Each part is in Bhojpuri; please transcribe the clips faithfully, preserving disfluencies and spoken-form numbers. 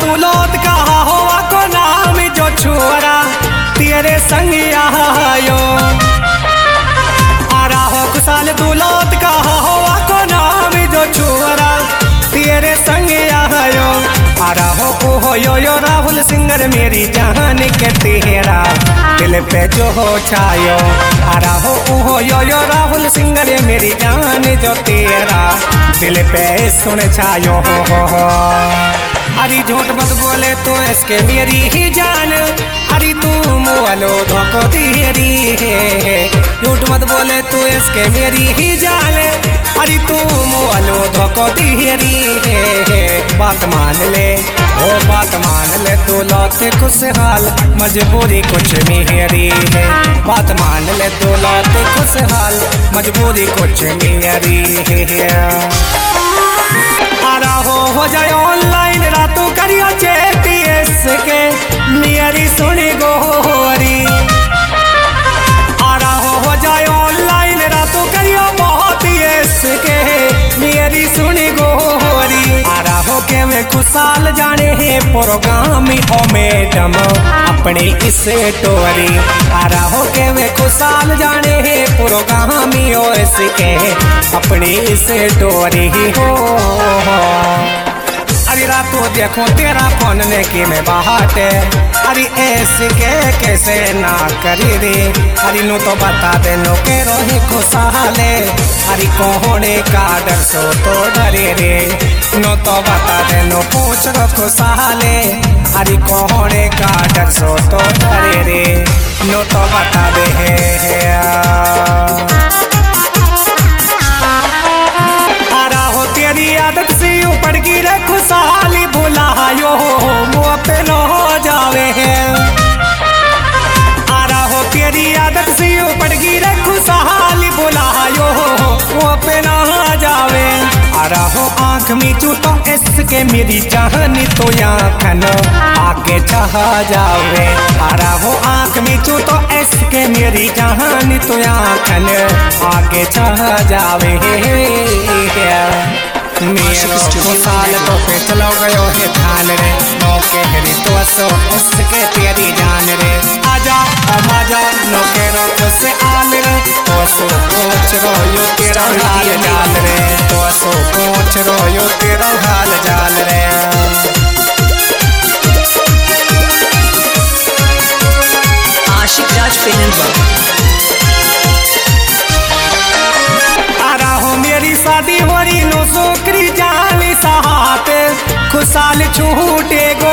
तू लौट कहा हुआ को नाम जो छोरा तेरे संग आयो। आरा हो खुशाल तू लौट कहा हुआ को नाम जो छोरा तेरे संग आयो। आरा हो ओ हो यो यो राहुल सिंगर मेरी जान के तेरा दिल पे जो हो छायो। आरा हो ओ हो यो यो राहुल सिंगर मेरी जान जो तेरा दिल पे सुन छायो हो हो हो। अरे झूठ मत बोले तो इसके मेरी ही जान अरे तू मोलो धोखो तेरी है। झूठ मत बोले तो इसके मेरी ही जान अरे तू मोलो धोखो तेरी है। बात मान ले ओ बात मान ले तू लौटे खुशहाल मजबूरी कुछ मेरी है। बात मान ले तू लौटे खुशहाल मजबूरी कुछ मेरी है। आरा हो हो जाए ऑनलाइन रातों करियो चेटीएस के मेरी सुनी गोरी। आरा हो हो जाए ऑनलाइन रातों करियो बहुत एस के मेरी सुनी गोरी। आरा हो के मैं खुशाल जाने है प्रोग्रामी हो मैडम अपनी इस टोरी। आरा हो के मैं खुशाल जाने है प्रोग्रामी हो इसके अपनी इस टोरी हो। अरे रातों देखो तेरा फोन ने की में बाहटे अरे ऐसे के कैसे ना करी रे। अरे नो तो बता दे नो के रोही खुशहाले अरे कोहने का डर सो तो डरे रे। नो तो बता दे नो पूछ रो खुशहाले अरे कोहने का डर सो तो डरे रे। नो तो बता दे है आरा हो तेरी आदत से ऊपर गिरे खुशहाली भुलायो मुँह पे न हो जावे है। आरा हो तेरी आदत से ऊपर गिरे खुशहाली भुलायो मुँह पे न हो जावे। आरा हो आँख में चूतो इसके मेरी चाहनी तो आँखन आगे चाह जावे। आरा हो आँख में चूतो इसके मेरी चाहनी तो आँखन आगे चाह जावे। मेरो खुशाल तो पे चलो गयो है ध्यान रे नौके हरी तो सो इसके तेरी जान रे। आजा आजा नौके रो से आल रे तो सो पूछ रो यो तेरा हाल जाल रे। तो सो पूछ रो यो तेरा हाल जाल रे। आशिक राज पेनल आरा हो मेरी शादी हो रही नो सोकरी जाली साथ खुशाल छूटे गो।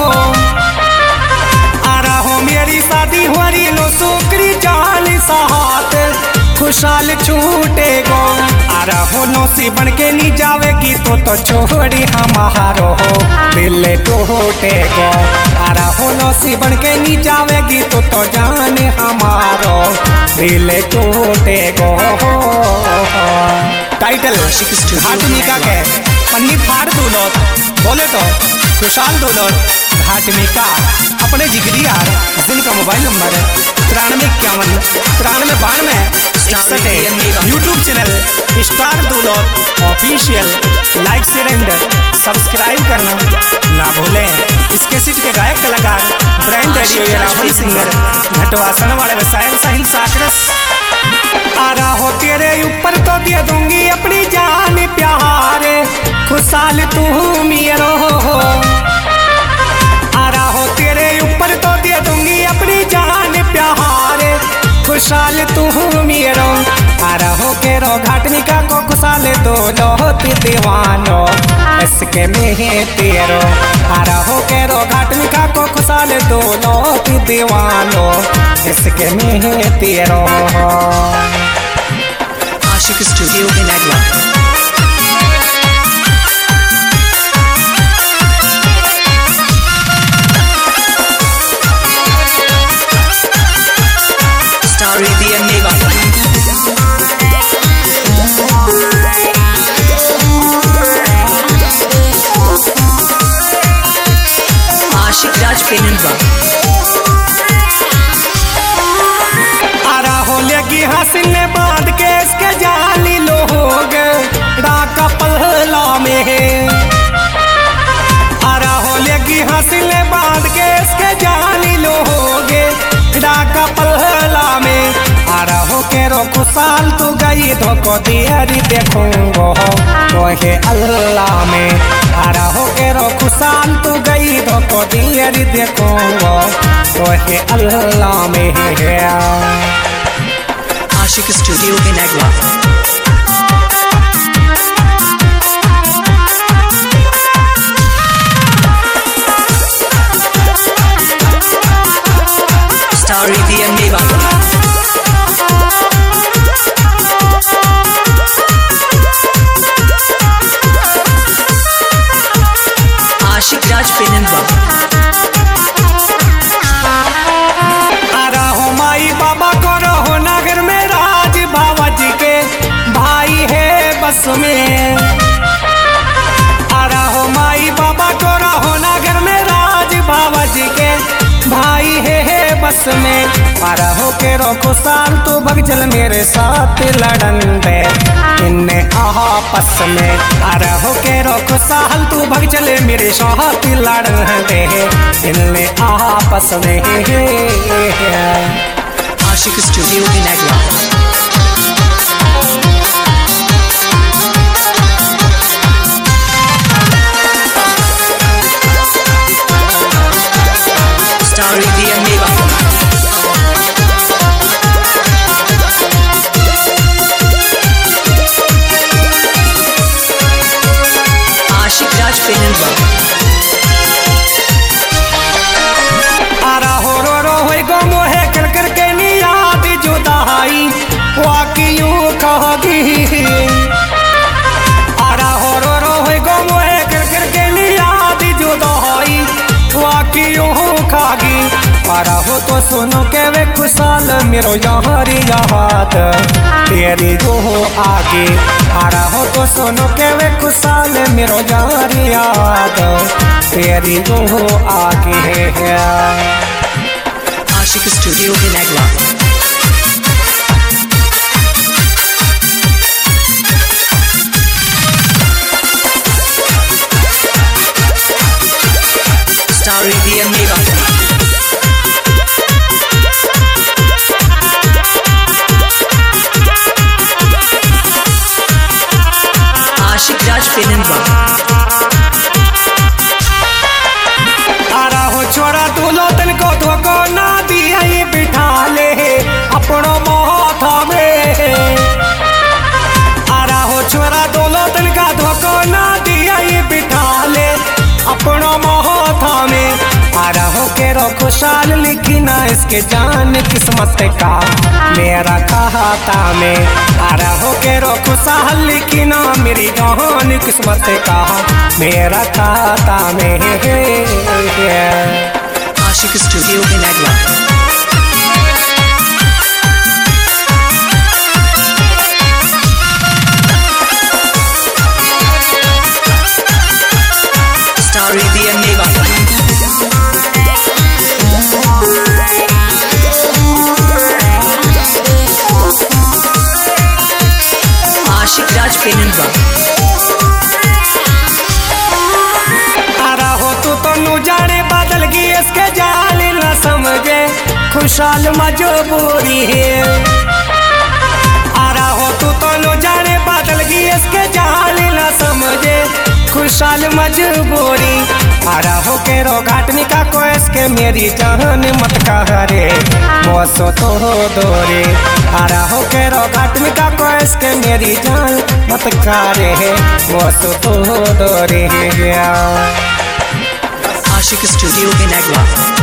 आरा हो मेरी शादी हो रही नो सोकरी जाली साथ खुशाल छूटे गो। आरा हो नौसी बन के नहीं जावेगी तो तो छोड़ी हमारो हो दिल टूटे गो। आरा हो नौसी बन के नहीं जावेगी तो तो जाने हमारो दिल टूटे गो। टाइटल घाटनिका के पन्नी फाड़ दो लोग बोले तो खुशाल दो लोग घाटनिका अपने जिगरी यार जिनका मोबाइल नंबर है तिरानवे इक्यावन तिरानवे बानवे इकसठ है। यूट्यूब चैनल स्टार दो लोग official like share and subscribe करना ना भूलें। इसके सीट के गायक कलाकार ब्रांड रेडियो राहुल सिंगर घटवासन वाले व्यवसाय साहिल साकरस। आरा हो तेरे ऊपर तो दे दूंगी अपनी जान प्यारे खुशाल तू मेरो हो। आरा हो तेरे ऊपर तो दे दूंगी अपनी जान प्यारे खुशाल तू मेरो। आरा हो के रो घाटनिका को खुशाल दो लोती दीवानो इसके में तेरो। आरा हो के रो घाटनिका को खुशाल दो लोती दीवानो इसके में तेरो। आशिक studio in Agla। Star Arabian Neva। आशिक राज पेनल आरा हो लेगी हंसने बांध के इसके जाली लोग धोखो दियारी देखूंगो तोहे अल्लाह में। आरा हो के रो खुशाल तू गई धोखो दियारी देखूंगो तोहे अल्लाह में। आशिक studio in Agwa. Starry D M Neva. आशिक राज पेननवा। आरा हो माई बाबा को रहो नगर में राज बाबा जी के भाई है बस में। आरा हो माई बाबा को रहो नगर में राज बाबा जी के भाई है, है बस में। आरा हो के रोको साल तू भग चल मेरे साथ लड़न दे इन्ने आपस में। आरा हो के रोको साल तू भग चले मेरे साथ लड़न दे इन्ने आपस में। आशिक studio in Agwa. Starry D M Neva. आशिक राज पेननवा। आरा हो रो रो होई गो मोहे कर कर के नी याद जुदाई वाकी यूं कहोगी। आरा हो रो रो होई गो मोहे कर कर के नी याद जुदाई वाकी यूं खागी। आरा हो तो सुनो के वे खुशाल मेरो यारी याद तेरी जो हो आगे। आरा हो तो सुनो के वे खुशाल मेरो यारी याद तेरी जो हो आगे। आशिक studio in Agwa. Starry D M Neva. आशिक राज पेननवा। आरा हो छोरा तू लोतन को धोखो ना दिया ये बिठा ले अपनो माथा में। आरा हो छोरा तू लोतन का धोखो ना दिया ये बिठा ले अपनो माथा में। आरा हो के रो खुशाल लिखी ना इसके जान किस्मत का मेरा खाता में। आरा हो के रो खुशाल लिखी ना मेरी जान किस्मत का मेरा खाता में। आशिक studio in Agwa. Starry D M Neva. आशिक राज पेननवा। आरा हो तू तो नु जाने बादल की इसके जाल न समझे खुशाल मजबूरी है। आरा हो तू तो नु जाने बादल की इसके जाल न समझे खुशाल मजबूरी। आरा हो के रो घाटनी का को इसके मेरी जान मत कहरे मौसो तो दोरे। आरा हो के रो घाटनी का को इसके मेरी जान मत करे मौसो तो दोरे। आशिक स्टूडियो in Agwa.